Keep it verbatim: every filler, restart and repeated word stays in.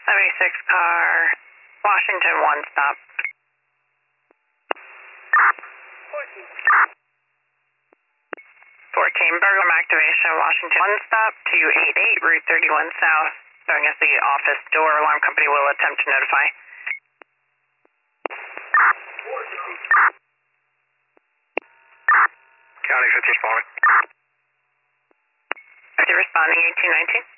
seventy-six car, Washington, one stop. fourteen, burglary activation, Washington, one stop, two eighty-eight, Route thirty-one South, showing us the office door. Alarm company will attempt to notify. County fifty responding. fifty responding, eighteen nineteen.